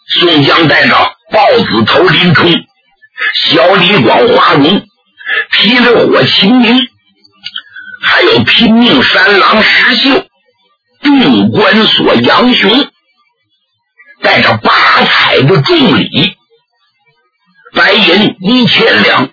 宋江带着豹子头林冲、小李广花荣、霹雳火秦明，还有拼命三郎石秀、定关索杨雄，带着8彩的重礼，白银1000两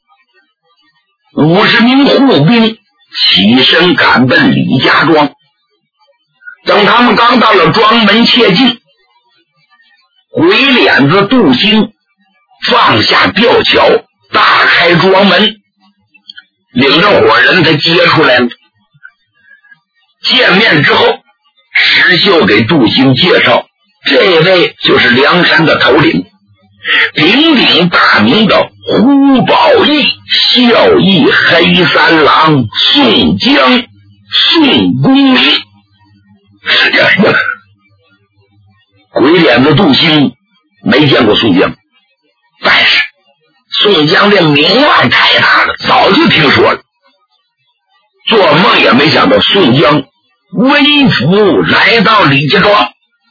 ，50名护兵起身赶奔李家庄。等他们刚到了庄门切进，鬼脸子杜兴放下吊桥，大开庄门，领着伙人他接出来了。见面之后，石秀给杜兴介绍，这位就是梁山的头领，鼎鼎大名的胡宝义，孝义黑三郎宋江，宋公明。鬼脸子杜兴没见过宋江，但是宋江这名望太大了，早就听说了，做梦也没想到宋江微服来到李家庄。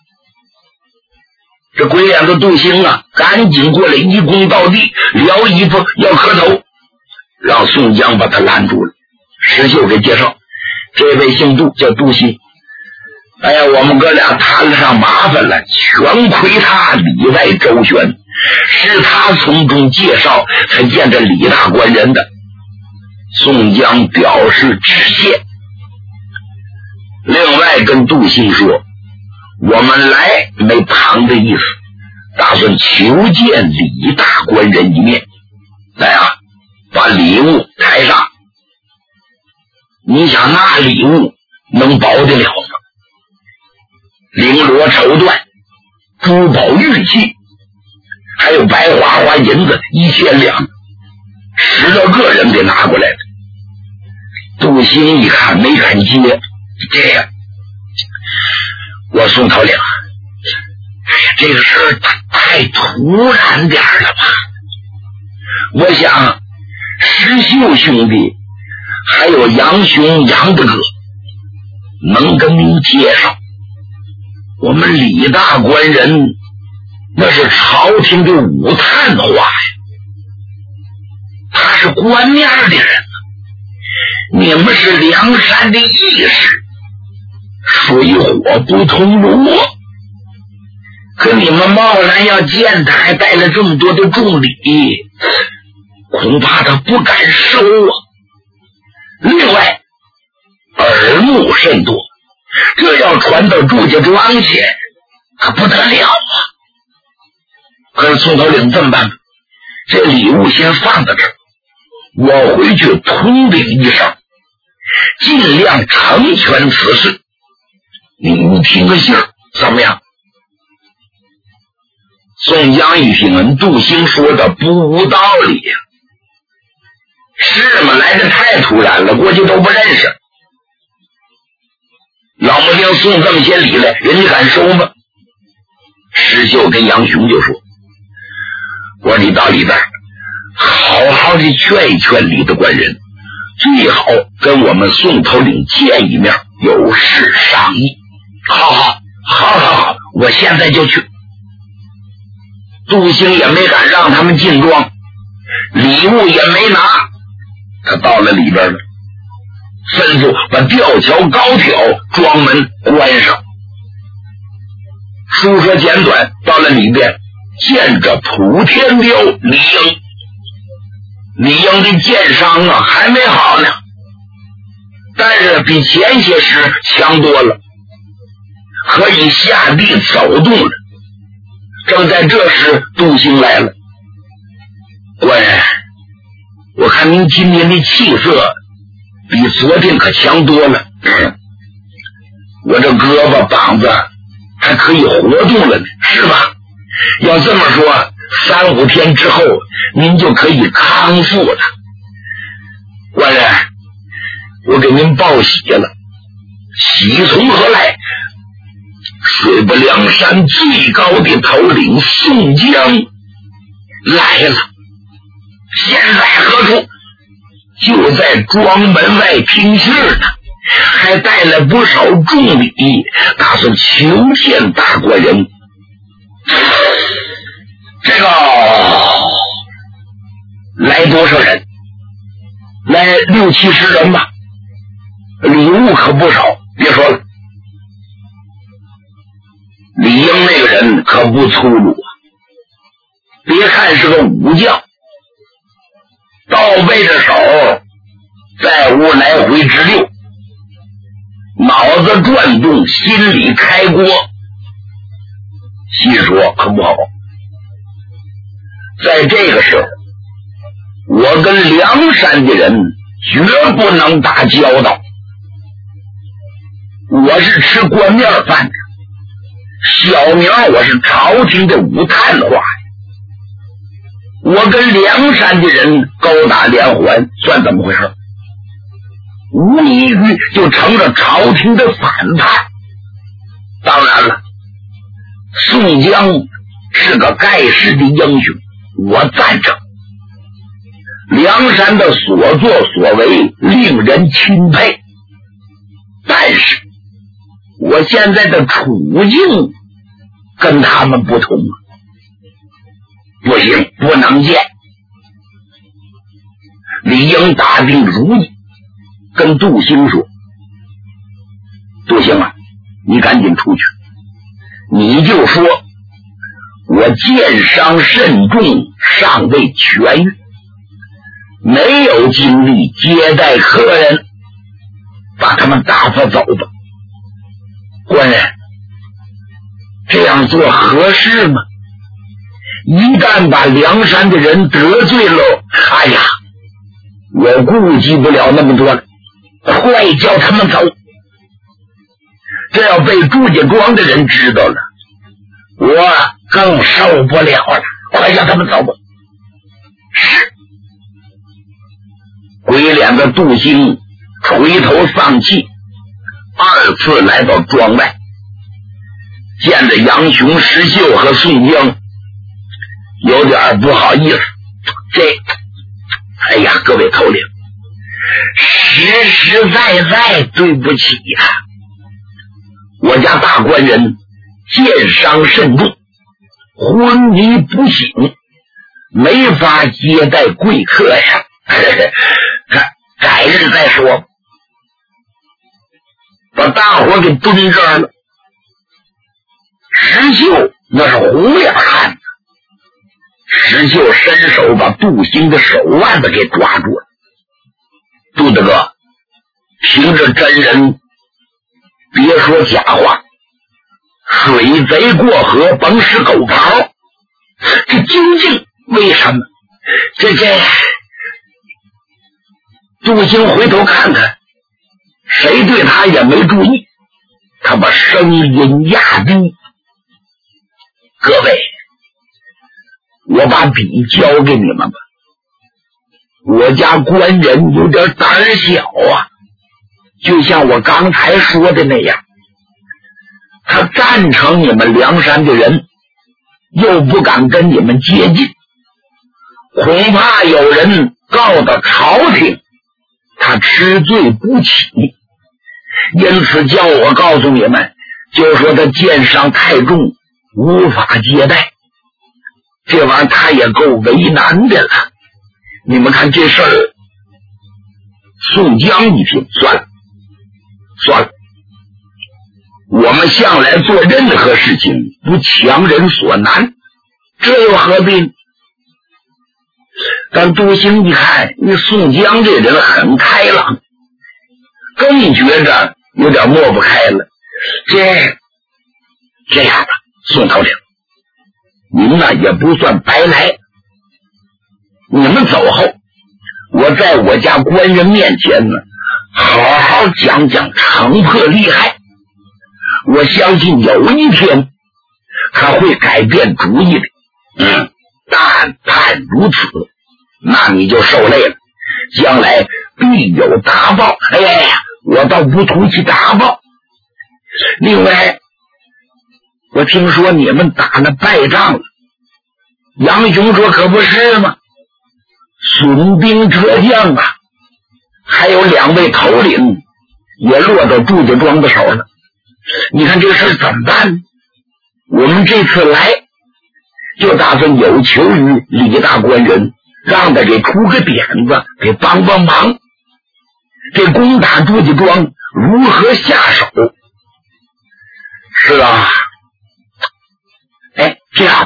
这鬼脸子杜兴啊，赶紧过来一躬到地，撩衣服要磕头，让宋江把他拦住了。石秀给介绍，这位姓杜，叫杜兴。哎呀，我们哥俩摊上麻烦了，全亏他里外周旋，是他从中介绍才见着李大官人的。宋江表示致谢，另外跟杜兴说，我们来没旁的意思，打算求见李大官人一面。来啊，把礼物抬上。你想那礼物能保得了吗？绫罗绸缎、珠宝玉器，还有白花银子1000两，10多个人给拿过来了。杜兴一看没敢接，这样，我宋头领，这个事儿太突然点了吧？我想石秀兄弟还有杨雄杨大哥能跟您介绍，我们李大官人那是朝廷的武探话呀，他是官面的人，你们是梁山的义士，水火不通炉，可你们贸然要见他，还带了这么多的重礼，恐怕他不敢收啊。另外耳目甚多，这要传到祝家庄去，可不得了啊！可是宋头领这么办？这礼物先放在这儿，我回去通禀一声，尽量成全此事。您听个信儿怎么样？宋江一听，杜兴说的不无道理呀，是吗？来的太突然了，过去都不认识。老母亲送这么些礼来，人家敢收吗？石秀跟杨雄就说，我说你到里边好好的劝一劝李大官人，最好跟我们宋头领见一面，有事商议。好，我现在就去。杜兴也没敢让他们进庄，礼物也没拿，他到了里边了，吩咐把吊桥高挑，庄门关上。书说简短，到了里边见着普天彪李应。李应的剑伤啊还没好呢，但是比前些时强多了，可以下地走动了。正在这时，杜兴来了。官人，我看您今天的气色比昨天可强多了。我这胳膊膀子还可以活动了呢，是吧？要这么说，3、5天之后您就可以康复了。官人，我给您报喜了。喜从何来？水泊梁山最高的头领宋江来了，现在何处？就在庄门外听信呢，还带了不少重礼，打算求见大官人。 来多少人？来60-70人吧，礼物可不少。别说了，李应那个人可不粗鲁啊，别看是个武将，倒背着手在屋来回直溜，脑子转动，心里开锅，心说可不好。在这个时候，我跟梁山的人绝不能打交道。我是吃官面饭的，小名我是朝廷的武探花，我跟梁山的人勾打连环，算怎么回事？无异于就成了朝廷的反派。当然了，宋江是个盖世的英雄，我赞成。梁山的所作所为令人钦佩，但是我现在的处境跟他们不同，不行，不能见。李应打定主意跟杜兴说，杜兴啊，你赶紧出去，你就说我箭伤甚重，尚未痊愈，没有精力接待客人，把他们打发走吧。官人，这样做合适吗？一旦把梁山的人得罪了，哎呀，我顾及不了那么多了，快叫他们走。这要被祝家庄的人知道了，我更受不了了，快叫他们走吧。是。鬼脸的杜兴垂头丧气，二次来到庄外，见着杨雄、石秀和宋江，有点不好意思。哎呀，各位头领，实实在在对不起呀，我家大官人箭伤甚重，昏迷不醒，没法接待贵客呀。改日再说，把大伙给蹲这儿了。石秀那是红脸汉子，石秀伸手把杜兴的手腕子给抓住了。杜大哥，凭着真人别说假话，水贼过河甭使狗刨，这究竟为什么？这杜兴回头看看，谁对他也没注意，他把声音压低。各位，我把笔交给你们吧。我家官人有点胆小啊，就像我刚才说的那样，他赞成你们梁山的人，又不敢跟你们接近，恐怕有人告到朝廷，他吃罪不起，因此叫我告诉你们，就说他箭伤太重，无法接待。这玩意儿他也够为难的了。你们看这事儿，宋江一听，算了，我们向来做任何事情不强人所难，这又何必？但杜兴一看，你宋江这人很开朗，更觉着有点抹不开了。这样吧，宋头领，您呢也不算白来，你们走后，我在我家官人面前呢，好好讲讲城破厉害。我相信有一天他会改变主意的。但盼如此，那你就受累了，将来必有大报。哎呀，我倒不图其大报。另外，我听说你们打了败仗了，杨雄说可不是吗？损兵折将啊，还有2位头领也落到祝家庄的手了。你看这个事怎么办？我们这次来就打算有求于李大官人， 让他给出个点子，给帮帮忙，这攻打朱家庄如何下手？是啊，哎，这样吧，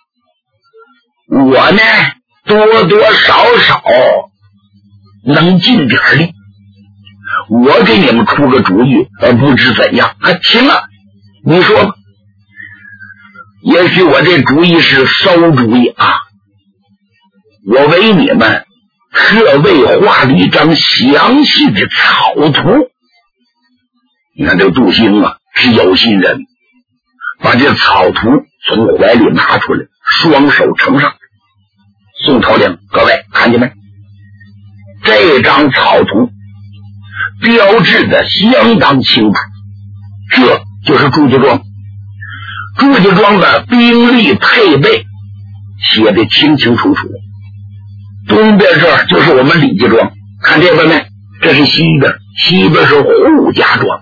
我呢多多少少能尽点力，我给你们出个主意，不知怎样啊？行啊，你说吧。也许我这主意是馊主意啊，我为你们特为画了一张详细的草图。你看这个杜兴啊是有心人，把这草图从怀里拿出来，双手呈上。宋头领，各位看见没？这张草图标志的相当清楚，这就是朱家庄。朱家庄的兵力配备写得清清楚楚。东边这儿就是我们李家庄，看这边没？这是西边，西边是扈家庄。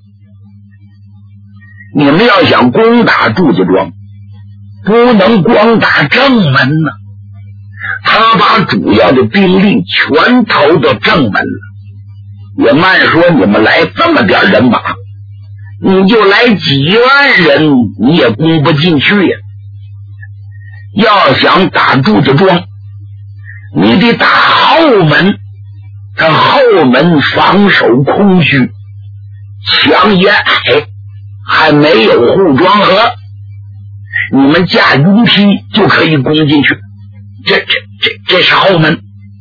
你们要想攻打朱家庄，不能光打正门呢，他把主要的兵力全投到正门了。也慢说你们来这么点人马，你就来几万人，你也攻不进去呀。要想打朱家庄，你得打后门，他后门防守空虚，墙也矮，还没有护庄河，你们架云梯就可以攻进去。这是后门，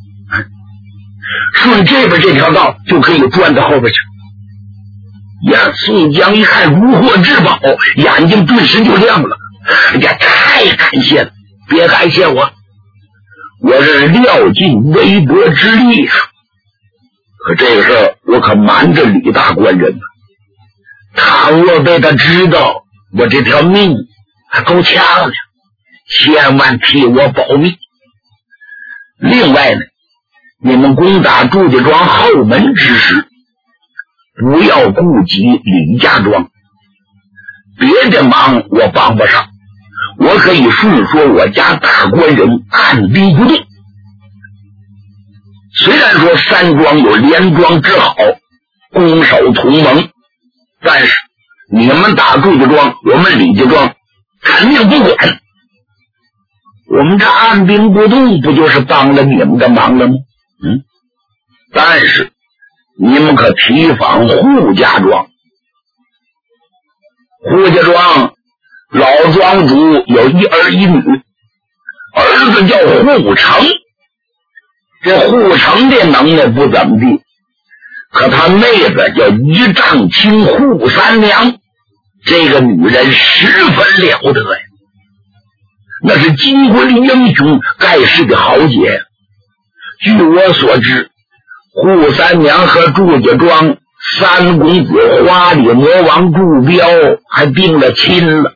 顺这边这条道就可以钻到后边去。呀，宋江一看如获至宝，眼睛顿时就亮了。呀，太感谢了，别感谢我，我是料尽微薄之力啊。可这个事儿我可瞒着李大官人了，倘若被他知道我这条命还够呛的，千万替我保密。另外呢，你们攻打朱家庄后门之时，不要顾及李家庄，别的忙我帮不上，我可以顺说我家大官人按兵不动。虽然说山庄有连庄之好，攻守同盟，但是你们打朱家庄，我们李家庄肯定不管。我们这按兵不动，不就是帮了你们的忙了吗？但是你们可提防扈家庄。扈家庄老庄主有一儿一女，儿子叫扈成。这扈成的能耐不怎么地，可他妹子叫一丈青扈三娘，这个女人十分了得呀，那是巾帼英雄盖世的豪杰。据我所知，扈三娘和祝家庄三公子花里魔王祝彪还定了亲了，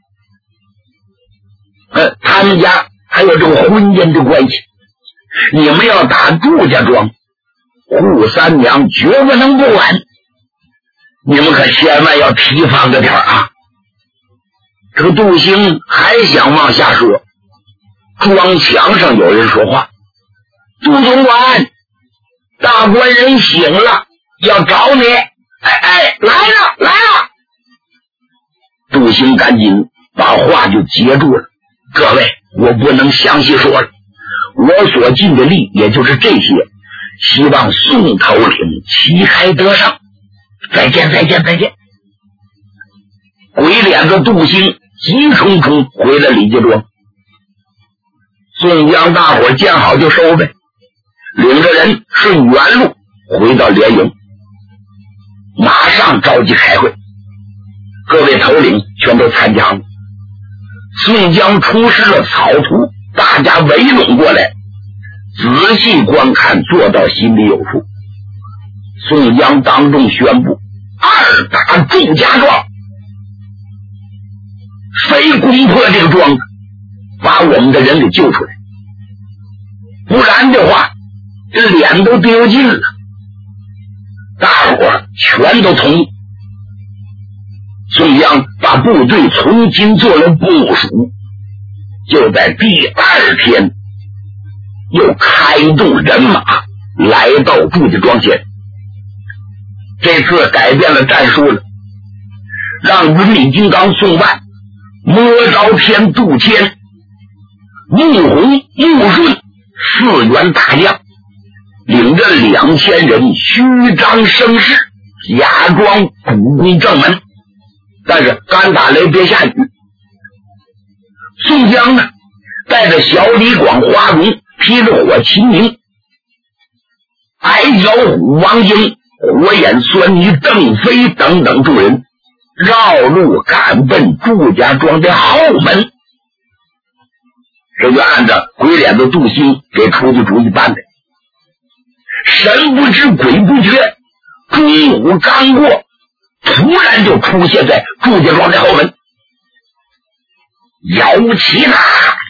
他们家还有这个婚姻的关系。你们要打祝家庄，扈三娘绝不能不管，你们可千万要提防着点啊！这个杜兴还想往下说，庄墙上有人说话：“杜总管，大官人醒了，要找你。”来了！杜兴赶紧把话就截住了。各位，我不能详细说了，我所尽的力也就是这些，希望宋头领旗开得胜。再见。鬼脸子杜兴急冲冲回了李家庄。宋江大伙见好就收呗，领着人顺原路回到连营，马上召集开会，各位头领全都参加了。宋江出示了草图，大家围拢过来，仔细观看，做到心里有数。宋江当众宣布：二打祝家庄，非攻破这个庄子，把我们的人给救出来，不然的话这脸都丢尽了。大伙全都同意。宋江把部队重新做了部署，就在第二天又开动人马来到祝家庄前。这次改变了战术了，让云里金刚宋万、魔昭天杜迁、穆弘穆顺4员大将，领着2000人虚张声势，假装主攻正门，但是干打雷别下雨。宋江呢，带着小李广、花荣，披着火秦明、矮脚虎王英、火眼孙女邓飞等等众人，绕路赶奔祝家庄的后门。这就按照鬼脸子杜兴给出的主意办的。神不知鬼不觉，中午刚过，突然就出现在祝家庄的后门。摇旗呐！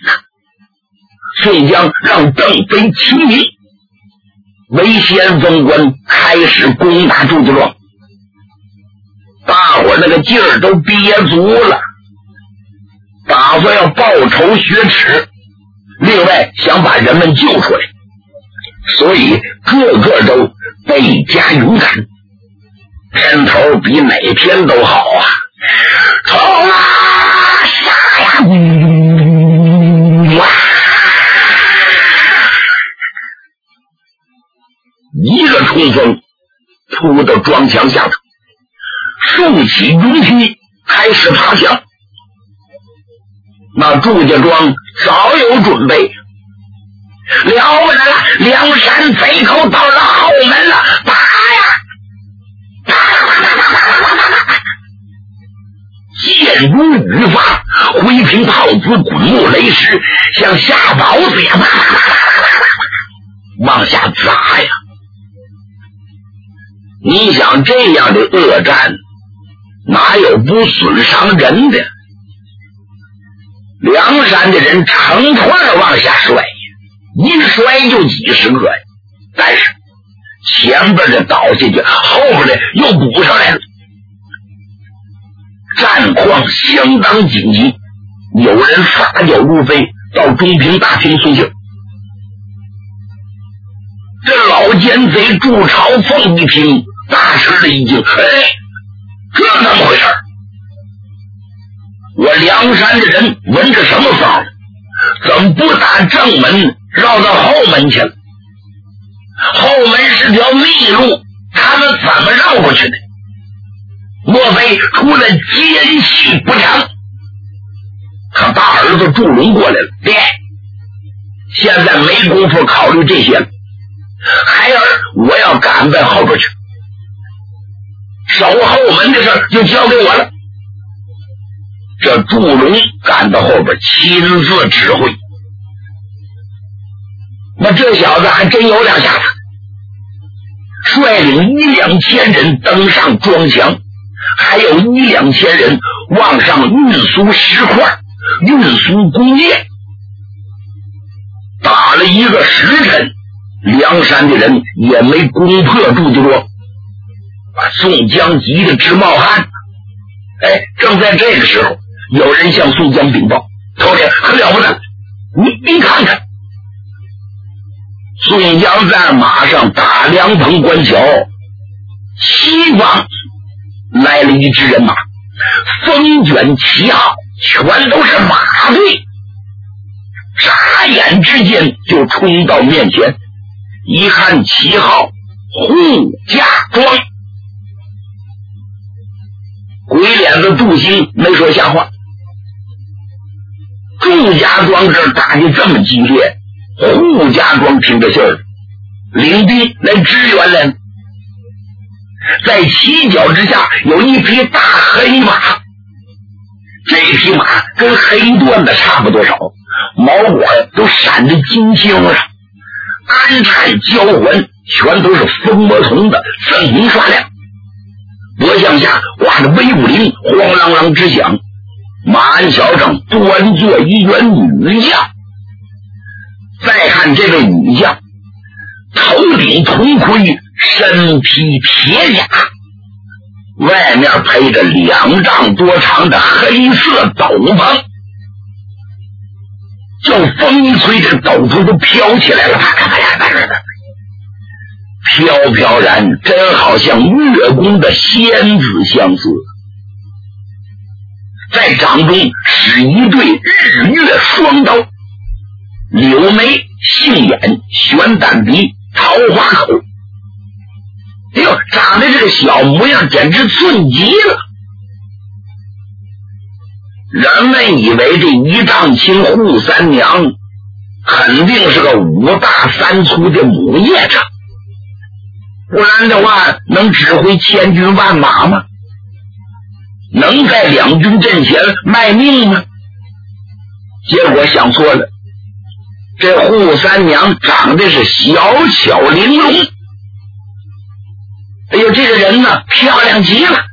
宋江让邓飞、齐明为先锋官开始攻打祝家庄，大伙那个劲儿都憋足了，打算要报仇雪耻，另外想把人们救出来，所以个个都倍加勇敢。天头比哪天都好啊！冲啊！杀呀！哇！一个冲锋扑到庄墙下头，竖起云梯开始爬墙。那祝家庄早有准备，了不得了，梁山贼寇到了后门了，打呀！箭如雨发，挥平炮子，滚木雷石，像下雹子呀，往下砸呀！你想这样的恶战，哪有不损伤人的？梁山的人成团往下摔，一摔就几10个呀。但是前边的倒下去，后边的又补上来了。战况相当紧急，有人撒脚如飞到中平大厅送信。这老奸贼祝朝凤一听，大吃了一惊，这怎么回事？我梁山的人闻着什么风，怎么不打正门，绕到后门去了？后门是条密路，他们怎么绕过去的？莫非出了奸细不成？可大儿子祝融过来了，爹，现在没工夫考虑这些了，孩儿我要赶奔后边去，守后门的事就交给我了。这祝融赶到后边亲自指挥，那这小子还真有两下子，率领1-2000人登上庄墙，还有1-2000人往上运输石块，运输工业。打了一个时辰，梁山的人也没攻破祝家庄，把宋江急得直冒汗。正在这个时候，有人向宋江禀报，头领很了不得，你看看。宋江在马上打凉棚关桥，西方来了一支人马，风卷旗号，全都是马队，眨眼之间就冲到面前，一看旗号，扈家庄。鬼脸子杜兴没说瞎话，祝家庄这打得这么激烈，扈家庄听着信儿，领兵来支援来了。在旗脚之下有一匹大黑马，这匹马跟黑缎子差不多少，毛管都闪着金青了，鞍钗交环全都是风魔铜的，锃明刷亮，脖项下挂着威武铃，晃啷啷直响。马鞍桥上端坐一员女将，再看这位女将，头顶铜盔，身披铁甲，外面配着2丈多长的黑色斗篷，就风一吹，这斗篷都飘起来了，飘飘然，真好像月宫的仙子相似。在掌中使一对日月双刀，柳眉杏眼，悬胆鼻，桃花口。哎呦，长得这个小模样简直寸极了。人们以为这一丈青扈三娘肯定是个5大3粗的母夜叉，不然的话能指挥千军万马吗？能在两军阵前卖命吗？结果想错了，这扈三娘长得是小巧玲珑，哎呦，这个人呢漂亮极了。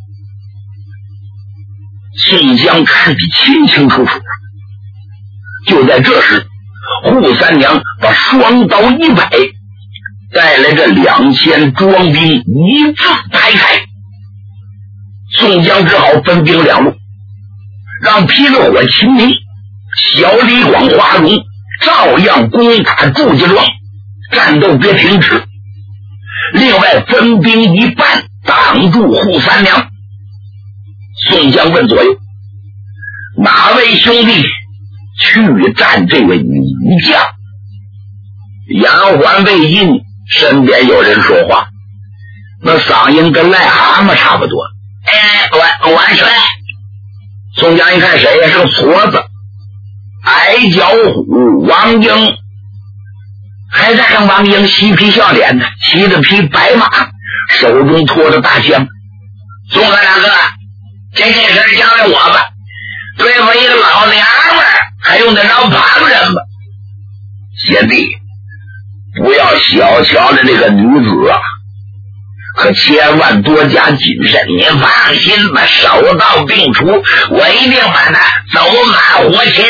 宋江看得清清楚楚。就在这时，扈三娘把双刀一摆，带来这2000装兵一字排开。宋江只好分兵两路，让霹雳火秦明、小李广、花荣照样攻打祝家庄，战斗别停止。另外分兵一半挡住扈三娘。宋江问左右，哪位兄弟去战这位女将？杨环未应，身边有人说话，那嗓音跟癞蛤蟆差不多。元帅。宋江一看谁呀？是个矬子，矮脚虎王英。还在上王英嬉皮笑脸呢，骑着匹白马，手中托着大枪。宋哥大哥，这件事交给我吧，对付一个老娘们儿还用得着旁人吗？贤弟，不要小瞧了这个女子啊，可千万多加谨慎。您放心吧，手到病除，我一定把他走马活擒。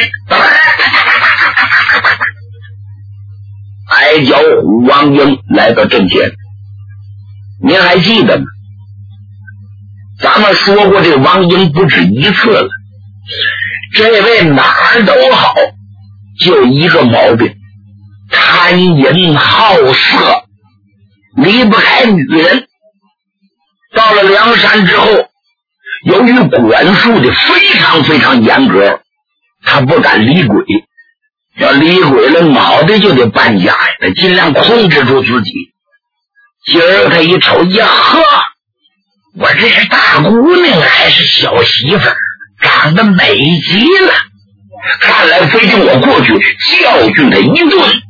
矮脚虎王英来到阵前，您还记得吗？咱们说过这王英不止一次了，这位哪儿都好，就一个毛病，贪淫好色，离不开女人。到了梁山之后，由于管束的非常非常严格，他不敢离轨，要离轨了脑袋就得搬家呀，他尽量控制住自己。今儿他一瞅呀呵，我这是大姑娘还是小媳妇儿，长得美极了，看来非得我过去教训他一顿，